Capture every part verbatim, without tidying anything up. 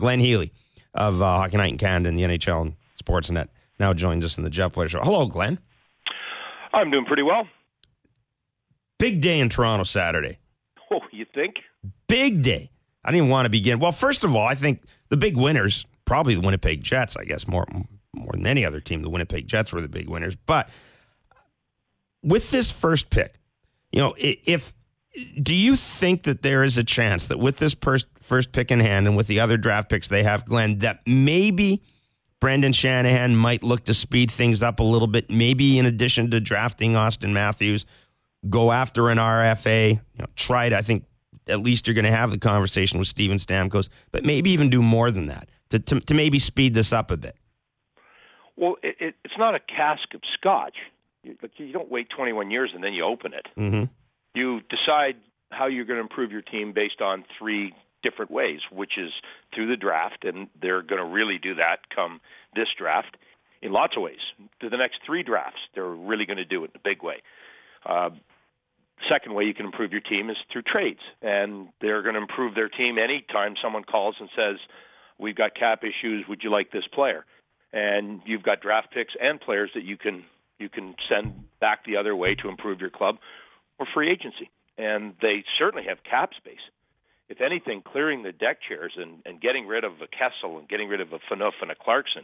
Glenn Healy of uh, Hockey Night in Canada and the N H L and Sportsnet now joins us in the Jeff Blair Show. Hello, Glenn. I'm doing pretty well. Big day in Toronto Saturday. Oh, you think? Big day. I didn't want to begin. Well, first of all, I think the big winners, probably the Winnipeg Jets, I guess, more, more than any other team, the Winnipeg Jets were the big winners. But with this first pick, you know, if do you think that there is a chance that with this first, first pick in hand and with the other draft picks they have, Glenn, that maybe Brendan Shanahan might look to speed things up a little bit, maybe in addition to drafting Austin Matthews, go after an R F A, you know, try to, I think, at least you're going to have the conversation with Steven Stamkos, but maybe even do more than that to to, to maybe speed this up a bit. Well, it, it, it's not a cask of scotch. You, you don't wait twenty-one years and then you open it. Mm-hmm. You decide how you're going to improve your team based on three different ways, which is through the draft, and they're going to really do that come this draft in lots of ways. Through the next three drafts, they're really going to do it in a big way. Uh, Second way you can improve your team is through trades, and they're going to improve their team anytime someone calls and says, we've got cap issues, would you like this player? And you've got draft picks and players that you can you can send back the other way to improve your club, or free agency. And they certainly have cap space. If anything, clearing the deck chairs and, and getting rid of a Kessel and getting rid of a Phaneuf and a Clarkson,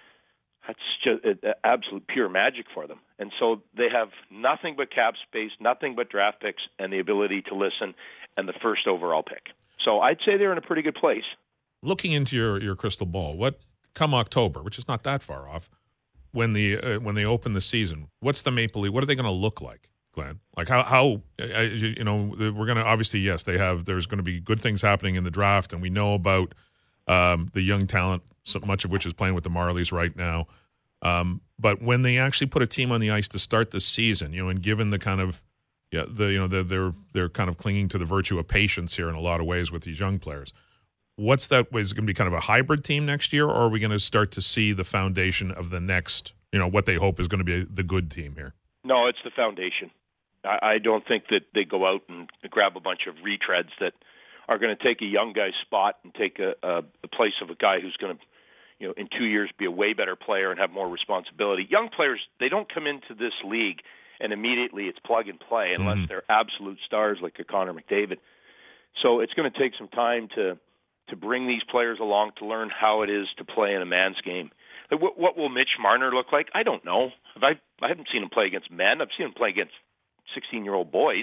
that's just uh, absolute pure magic for them. And so they have nothing but cap space, nothing but draft picks, and the ability to listen, and the first overall pick. So I'd say they're in a pretty good place. Looking into your, your crystal ball, what come October, which is not that far off, when the uh, when they open the season, what's the Maple Leaf? What are they going to look like, Glenn? Like how how uh, you know we're going to obviously yes they have there's going to be good things happening in the draft, and we know about um, the young talent, so much of which is playing with the Marlies right now. Um, but when they actually put a team on the ice to start the season, you know, and given the kind of, yeah, the you know, they're they're they're kind of clinging to the virtue of patience here in a lot of ways with these young players. What's that? Is it going to be kind of a hybrid team next year, or are we going to start to see the foundation of the next, you know, what they hope is going to be the good team here? No, it's the foundation. I, I don't think that they go out and grab a bunch of retreads that are going to take a young guy's spot and take a, a, a place of a guy who's going to, you know, in two years be a way better player and have more responsibility. Young players, they don't come into this league and immediately it's plug and play unless mm-hmm. they're absolute stars like a Connor McDavid. So it's going to take some time to to bring these players along to learn how it is to play in a man's game. Like, what, what will Mitch Marner look like? I don't know. Have I, I haven't seen him play against men. I've seen him play against sixteen-year-old boys.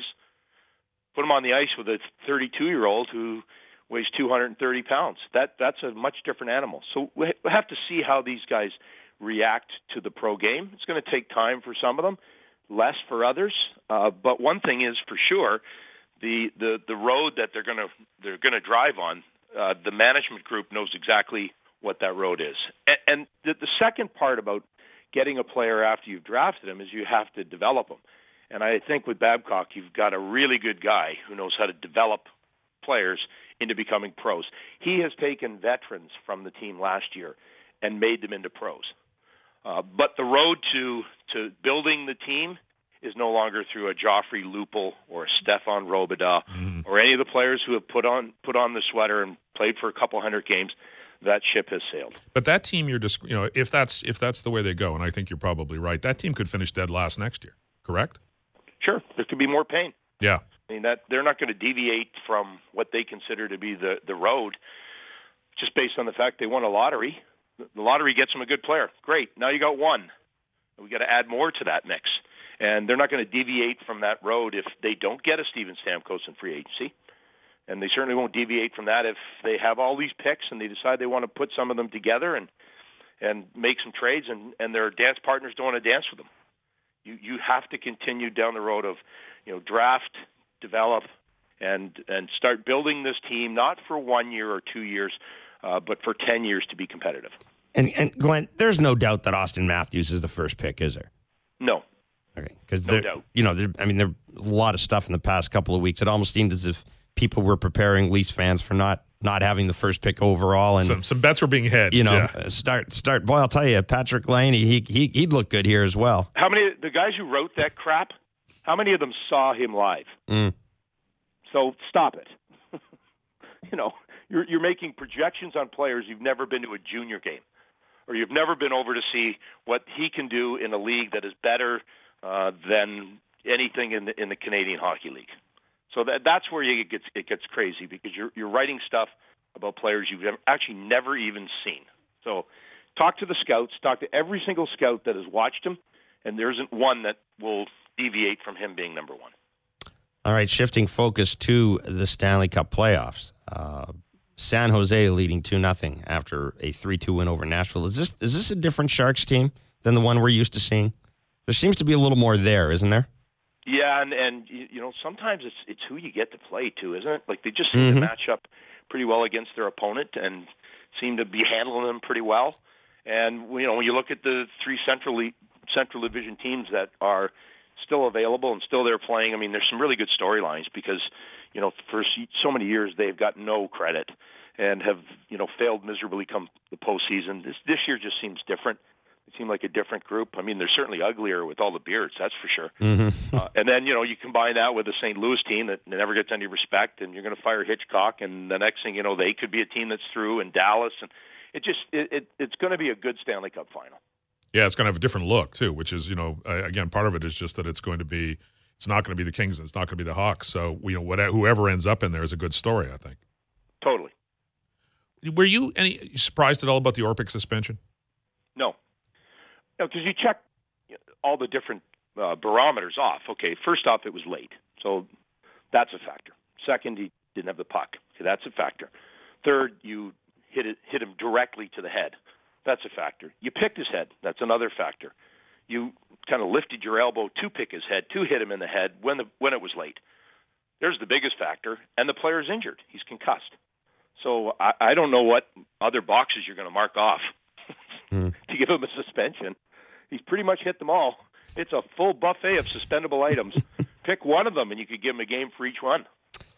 Put him on the ice with a thirty-two-year-old who weighs two hundred thirty pounds. That that's a much different animal. So we have to see how these guys react to the pro game. It's going to take time for some of them, less for others. Uh, but one thing is for sure, the the the road that they're going to they're going to drive on, uh, the management group knows exactly what that road is. And, and the, the second part about getting a player after you've drafted him is you have to develop him. And I think with Babcock, you've got a really good guy who knows how to develop players into becoming pros. He has taken veterans from the team last year and made them into pros. Uh, but the road to to building the team is no longer through a Joffrey Lupul or a Stefan Robidas mm. or any of the players who have put on put on the sweater and played for a couple hundred games. That ship has sailed. But that team, you're just, you know, if that's if that's the way they go, and I think you're probably right, that team could finish dead last next year. Correct? Sure, there could be more pain. Yeah. I mean, that they're not going to deviate from what they consider to be the, the road just based on the fact they won a lottery. The lottery gets them a good player. Great. Now you got one. We got to add more to that mix. And they're not going to deviate from that road if they don't get a Steven Stamkos in free agency. And they certainly won't deviate from that if they have all these picks and they decide they want to put some of them together and and make some trades and, and their dance partners don't want to dance with them. You you have to continue down the road of, you know, draft, develop, and and start building this team not for one year or two years, uh, but for ten years to be competitive. And and Glenn, there's no doubt that Austin Matthews is the first pick, is there? No. Okay, because no doubt. You know, there, I mean, there a lot of stuff in the past couple of weeks. It almost seemed as if people were preparing Leafs fans for not not having the first pick overall, and some, some bets were being hedged. You know, yeah. start start. Boy, I'll tell you, Patrick Lane, he he he'd look good here as well. How many the guys who wrote that crap? How many of them saw him live? Mm. So stop it. You know, you're, you're making projections on players you've never been to a junior game, or you've never been over to see what he can do in a league that is better uh, than anything in the in the Canadian Hockey League. So that that's where it gets it gets crazy, because you're you're writing stuff about players you've never, actually never even seen. So talk to the scouts, talk to every single scout that has watched him, and there isn't one that will deviate from him being number one. All right, shifting focus to the Stanley Cup playoffs. Uh, San Jose leading two nothing after a three two win over Nashville. Is this is this a different Sharks team than the one we're used to seeing? There seems to be a little more there, isn't there? Yeah, and and you know, sometimes it's it's who you get to play too, isn't it? Like, they just seem mm-hmm. to match up pretty well against their opponent and seem to be handling them pretty well. And you know, when you look at the three Central Central Division teams that are still available and still there playing, I mean, there's some really good storylines, because you know, for so many years they've got no credit and have, you know, failed miserably come the postseason. This this year just seems different. It seemed like a different group. I mean, they're certainly uglier with all the beards, that's for sure. Mm-hmm. uh, and then, you know, you combine that with the Saint Louis team that never gets any respect, and you're going to fire Hitchcock, and the next thing you know, they could be a team that's through, and Dallas, and it just it, it it's going to be a good Stanley Cup final. Yeah, it's going to have a different look too, which is, you know, uh, again, part of it is just that it's going to be, it's not going to be the Kings, and it's not going to be the Hawks. So, you know, whatever, whoever ends up in there is a good story, I think. Totally. Were you any surprised at all about the Orpik suspension? No. No, because you check all the different uh, barometers off. Okay, first off, it was late, so that's a factor. Second, he didn't have the puck. Okay, that's a factor. Third, you hit it, hit him directly to the head. That's a factor. You picked his head. That's another factor. You kind of lifted your elbow to pick his head, to hit him in the head when the when it was late. There's the biggest factor, and the player's injured. He's concussed. So I, I don't know what other boxes you're going to mark off mm. to give him a suspension. He's pretty much hit them all. It's a full buffet of suspendable items. Pick one of them, and you could give him a game for each one.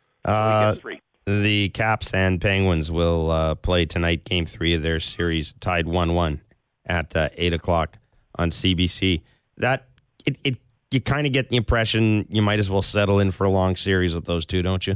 Uh, so three. The Caps and Penguins will uh, play tonight, game three of their series, tied one one at uh, eight o'clock on C B C. That it, it you kind of get the impression you might as well settle in for a long series with those two, don't you?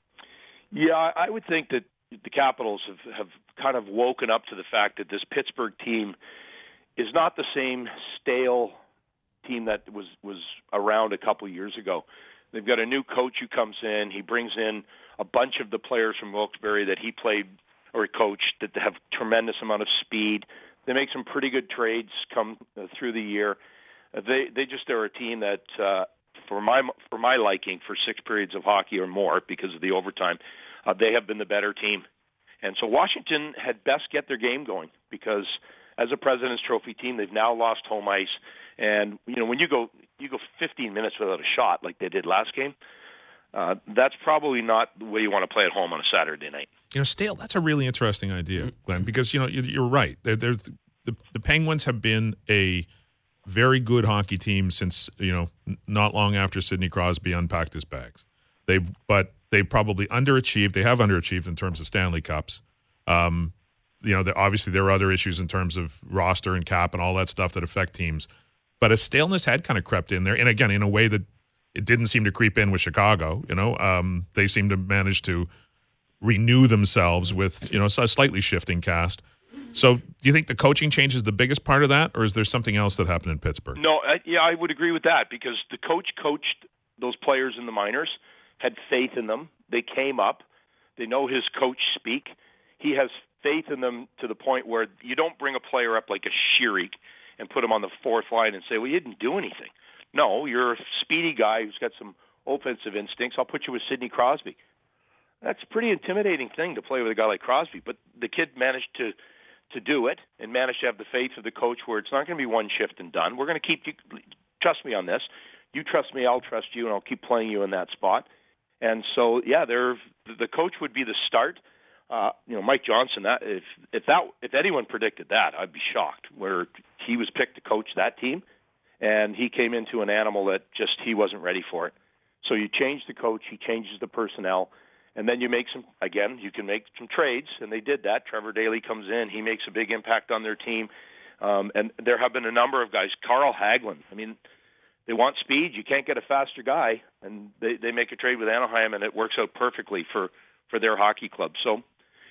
Yeah, I would think that the Capitals have, have kind of woken up to the fact that this Pittsburgh team is not the same stale team that was, was around a couple years ago. They've got a new coach who comes in. He brings in a bunch of the players from Wilkes-Barre that he played or coached that have tremendous amount of speed. They make some pretty good trades come uh, through the year. Uh, they they just are a team that, uh, for my for my liking, for six periods of hockey or more because of the overtime, uh, they have been the better team. And so Washington had best get their game going, because as a President's Trophy team, they've now lost home ice. And you know, when you go you go fifteen minutes without a shot like they did last game, uh, that's probably not the way you want to play at home on a Saturday night. You know, stale. That's a really interesting idea, Glenn, because you know you're right. They're, they're, the the Penguins have been a very good hockey team since, you know, not long after Sidney Crosby unpacked his bags. They but they probably underachieved. They have underachieved in terms of Stanley Cups. Um, you know, obviously there are other issues in terms of roster and cap and all that stuff that affect teams. But a staleness had kind of crept in there, and again, in a way that it didn't seem to creep in with Chicago. You know, um, they seem to manage to renew themselves with, you know, a slightly shifting cast. So do you think the coaching change is the biggest part of that, or is there something else that happened in Pittsburgh? No, I, yeah, I would agree with that, because the coach coached those players in the minors, had faith in them. They came up. They know his coach speak. He has faith in them to the point where you don't bring a player up like a Sheerik and put him on the fourth line and say, well, you didn't do anything. No, you're a speedy guy who's got some offensive instincts. I'll put you with Sidney Crosby. That's a pretty intimidating thing to play with a guy like Crosby, but the kid managed to to do it and managed to have the faith of the coach where it's not going to be one shift and done. We're going to keep you, trust me on this. You trust me, I'll trust you, and I'll keep playing you in that spot. And so, yeah, they're, the coach would be the start. Uh, you know, Mike Johnson. That if if that if anyone predicted that, I'd be shocked. Where he was picked to coach that team, and he came into an animal that just he wasn't ready for it. So you change the coach, he changes the personnel, and then you make some. Again, you can make some trades, and they did that. Trevor Daley comes in, he makes a big impact on their team, um, and there have been a number of guys. Carl Hagelin. I mean, they want speed. You can't get a faster guy, and they they make a trade with Anaheim, and it works out perfectly for for their hockey club. So.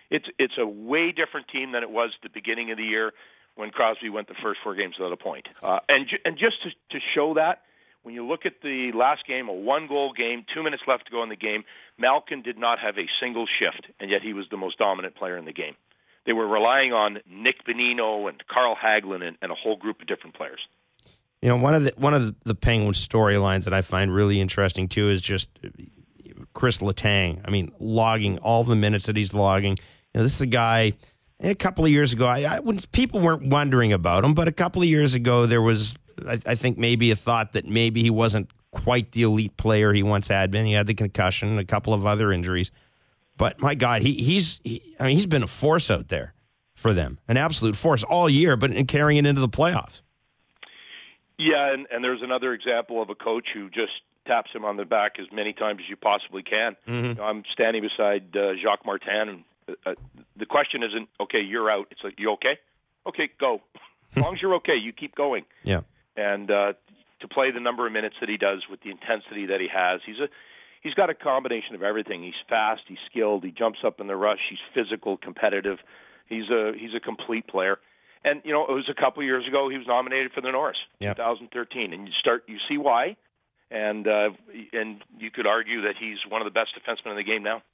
it's it's a way different team than it was at the beginning of the year when Crosby went the first four games without a point. Uh, and ju- and just to, to show that, when you look at the last game, a one-goal game, two minutes left to go in the game, Malkin did not have a single shift, and yet he was the most dominant player in the game. They were relying on Nick Bonino and Carl Hagelin and, and a whole group of different players. You know, one of the one of the Penguins storylines that I find really interesting too is just Chris Letang. I mean, logging all the minutes that he's logging. You know, this is a guy. A couple of years ago, I, I when people weren't wondering about him, but a couple of years ago there was, I, I think, maybe a thought that maybe he wasn't quite the elite player he once had been. He had the concussion, a couple of other injuries, but my God, he he's he, I mean, he's been a force out there for them, an absolute force all year, but in carrying it into the playoffs. Yeah, and, and there's another example of a coach who just taps him on the back as many times as you possibly can. Mm-hmm. You know, I'm standing beside uh, Jacques Martin, and uh, the question isn't, okay, you're out. It's like, you okay? Okay, go. As long as you're okay, you keep going. Yeah. And uh, to play the number of minutes that he does with the intensity that he has, he's a he's got a combination of everything. He's fast, he's skilled, he jumps up in the rush, he's physical, competitive. He's a he's a complete player. And, you know, it was a couple of years ago he was nominated for the Norris, yep. twenty thirteen. And you start, you see why. And uh, and you could argue that he's one of the best defensemen in the game now.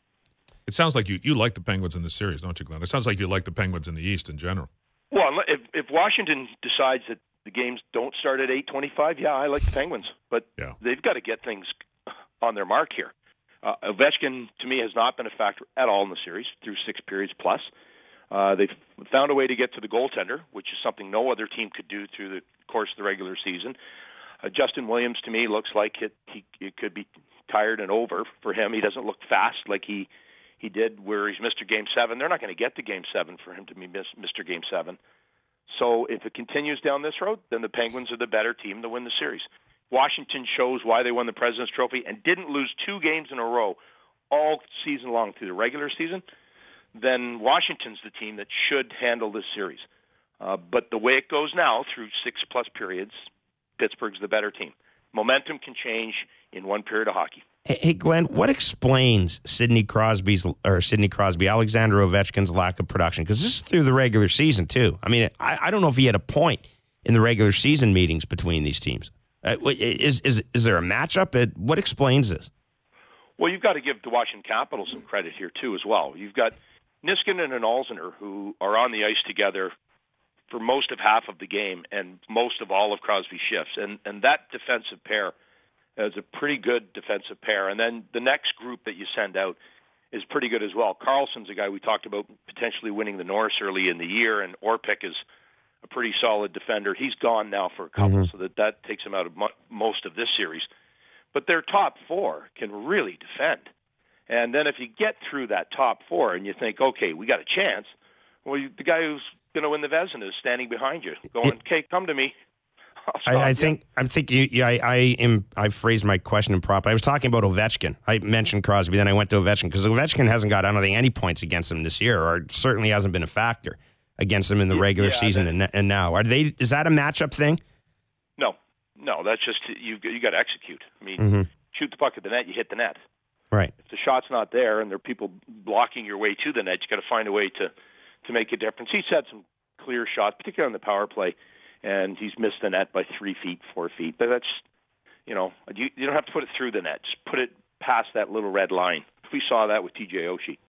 It sounds like you, you like the Penguins in the series, don't you, Glenn? It sounds like you like the Penguins in the East in general. Well, if, if Washington decides that the games don't start at eight twenty-five, yeah, I like the Penguins. But yeah. They've got to get things on their mark here. Uh, Ovechkin, to me, has not been a factor at all in the series through six periods plus. Uh, they've found a way to get to the goaltender, which is something no other team could do through the course of the regular season. Uh, Justin Williams, to me, looks like it, he it could be tired and over for him. He doesn't look fast like he, he did where he's Mister Game seven. They're not going to get to Game seven for him to be Mister Game seven. So if it continues down this road, then the Penguins are the better team to win the series. Washington shows why they won the President's Trophy and didn't lose two games in a row all season long through the regular season. Then Washington's the team that should handle this series. Uh, but the way it goes now, through six-plus periods, Pittsburgh's the better team. Momentum can change in one period of hockey. Hey, hey Glenn, what explains Sidney Crosby's or Sidney Crosby, Alexander Ovechkin's lack of production? Because this is through the regular season, too. I mean, I, I don't know if he had a point in the regular season meetings between these teams. Uh, is, is, is there a matchup? It, what explains this? Well, you've got to give the Washington Capitals some credit here, too, as well. You've got Niskanen and Alzner, who are on the ice together for most of half of the game and most of all of Crosby's shifts. And, and that defensive pair is a pretty good defensive pair. And then the next group that you send out is pretty good as well. Carlson's a guy we talked about potentially winning the Norris early in the year, and Orpik is a pretty solid defender. He's gone now for a couple, mm-hmm. so that, that takes him out of mo- most of this series. But their top four can really defend. And then if you get through that top four and you think, okay, we got a chance, well, you, the guy who's going to win the Vezina is standing behind you, going, okay, come to me. I, I think I'm thinking. Yeah, I, I am. I phrased my question improper. I was talking about Ovechkin. I mentioned Crosby, then I went to Ovechkin because Ovechkin hasn't got, I don't think, any points against him this year, or certainly hasn't been a factor against him in the regular yeah, season and, and now. Are they? Is that a matchup thing? No, no. That's just you. You got to execute. I mean, mm-hmm. shoot the puck at the net, you hit the net. Right. If the shot's not there and there are people blocking your way to the net, you got to find a way to, to make a difference. He's had some clear shots, particularly on the power play, and he's missed the net by three feet, four feet. But that's, you know, you, you don't have to put it through the net. Just put it past that little red line. We saw that with T J Oshie.